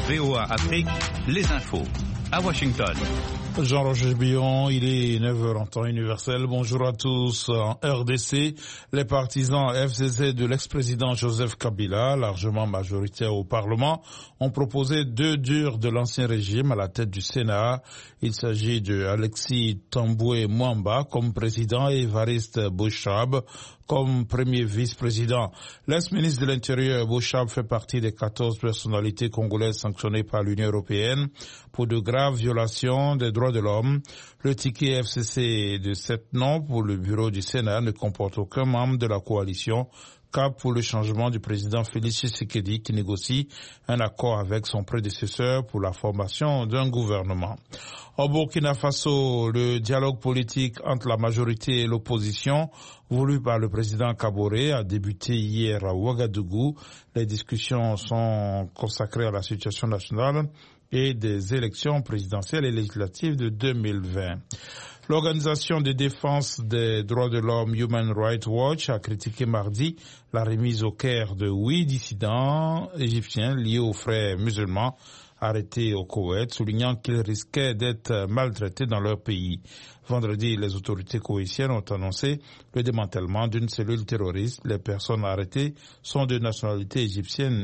VOA Afrique, les infos. À Washington. Jean-Roger Billon, il est 9h en temps universel. Bonjour à tous. En RDC, les partisans FCC de l'ex-président Joseph Kabila, largement majoritaires au Parlement, ont proposé 2 durs de l'ancien régime à la tête du Sénat. Il s'agit de Alexis Tamboué Mwamba comme président et Évariste Bochab comme premier vice-président. L'ex-ministre de l'Intérieur, Bochab, fait partie des 14 personnalités congolaises sanctionnées par l'Union européenne pour de graves violations des droits de l'homme. Le ticket FCC de 7 noms pour le bureau du Sénat ne comporte aucun membre de la coalition. Cap pour le changement du président Félix Tshisekedi qui négocie un accord avec son prédécesseur pour la formation d'un gouvernement. Au Burkina Faso, le dialogue politique entre la majorité et l'opposition voulu par le président Kaboré a débuté hier à Ouagadougou. Les discussions sont consacrées à la situation nationale et des élections présidentielles et législatives de 2020. L'organisation de défense des droits de l'homme Human Rights Watch a critiqué mardi la remise au Caire de 8 dissidents égyptiens liés aux frères musulmans arrêtés au Koweït, soulignant qu'ils risquaient d'être maltraités dans leur pays. Vendredi, les autorités koweïtiennes ont annoncé le démantèlement d'une cellule terroriste. Les personnes arrêtées sont de nationalité égyptienne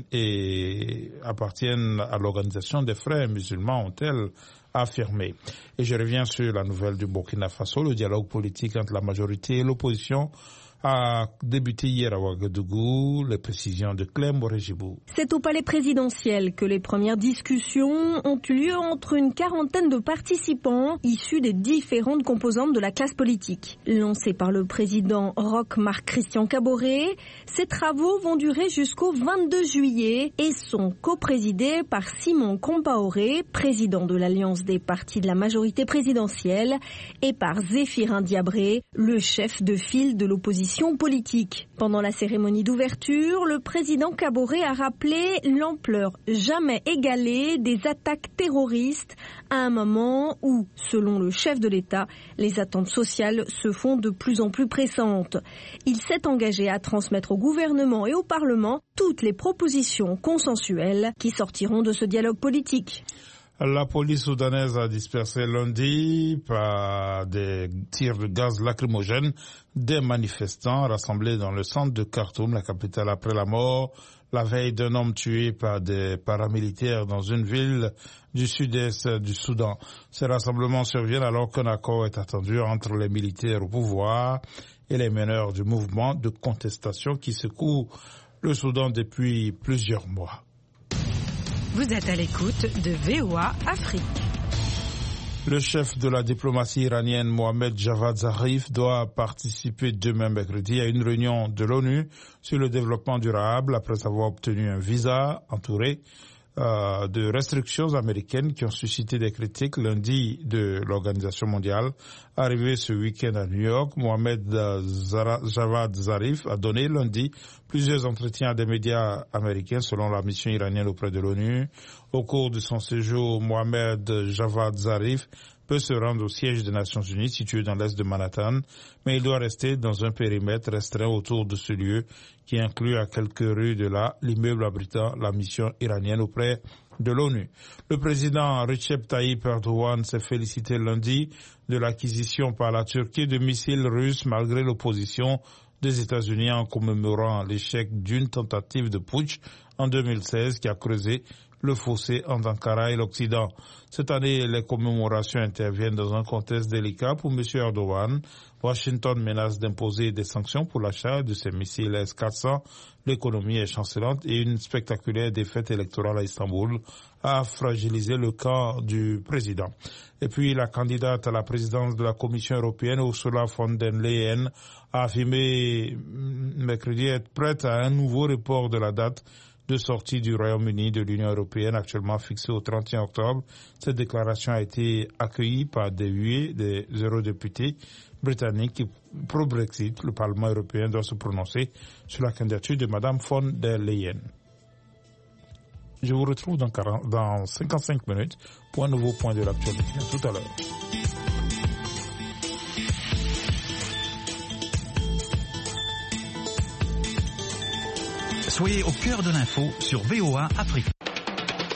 et appartiennent à l'organisation des frères musulmans, ont-elles affirmé. Et je reviens sur la nouvelle du Burkina Faso. Le dialogue politique entre la majorité et l'opposition a débuté hier à Ouagadougou. Les précisions de Clem Borejibou. C'est au palais présidentiel que les premières discussions ont eu lieu entre une quarantaine de participants issus des différentes composantes de la classe politique. Lancés par le président Roch Marc Christian Kaboré, ces travaux vont durer jusqu'au 22 juillet et sont coprésidés par Simon Compaoré, président de l'Alliance des partis de la majorité présidentielle, et par Zéphirin Diabré, le chef de file de l'opposition politique. Pendant la cérémonie d'ouverture, le président Kaboré a rappelé l'ampleur jamais égalée des attaques terroristes à un moment où, selon le chef de l'État, les attentes sociales se font de plus en plus pressantes. Il s'est engagé à transmettre au gouvernement et au Parlement toutes les propositions consensuelles qui sortiront de ce dialogue politique. La police soudanaise a dispersé lundi par des tirs de gaz lacrymogène des manifestants rassemblés dans le centre de Khartoum, la capitale, après la mort la veille d'un homme tué par des paramilitaires dans une ville du sud-est du Soudan. Ces rassemblements surviennent alors qu'un accord est attendu entre les militaires au pouvoir et les meneurs du mouvement de contestation qui secoue le Soudan depuis plusieurs mois. Vous êtes à l'écoute de VOA Afrique. Le chef de la diplomatie iranienne, Mohamed Javad Zarif, doit participer demain mercredi à une réunion de l'ONU sur le développement durable après avoir obtenu un visa entouré de restrictions américaines qui ont suscité des critiques lundi de l'Organisation mondiale. Arrivé ce week-end à New York, Mohamed Javad Zarif a donné lundi plusieurs entretiens à des médias américains selon la mission iranienne auprès de l'ONU. Au cours de son séjour, Mohamed Javad Zarif peut se rendre au siège des Nations Unies situé dans l'est de Manhattan, mais il doit rester dans un périmètre restreint autour de ce lieu qui inclut à quelques rues de là l'immeuble abritant la mission iranienne auprès de l'ONU. Le président Recep Tayyip Erdogan s'est félicité lundi de l'acquisition par la Turquie de missiles russes malgré l'opposition des États-Unis en commémorant l'échec d'une tentative de putsch en 2016 qui a creusé le fossé entre Ankara et l'Occident. Cette année, les commémorations interviennent dans un contexte délicat pour M. Erdogan. Washington menace d'imposer des sanctions pour l'achat de ces missiles S-400. L'économie est chancelante et une spectaculaire défaite électorale à Istanbul a fragilisé le camp du président. Et puis, la candidate à la présidence de la Commission européenne, Ursula von der Leyen, a affirmé mercredi être prête à un nouveau report de la date de sortie du Royaume-Uni de l'Union européenne, actuellement fixée au 31 octobre. Cette déclaration a été accueillie par des eurodéputés britanniques pro-Brexit. Le Parlement européen doit se prononcer sur la candidature de Mme von der Leyen. Je vous retrouve dans 55 minutes pour un nouveau point de l'actualité. À tout à l'heure. Soyez au cœur de l'info sur VOA Afrique.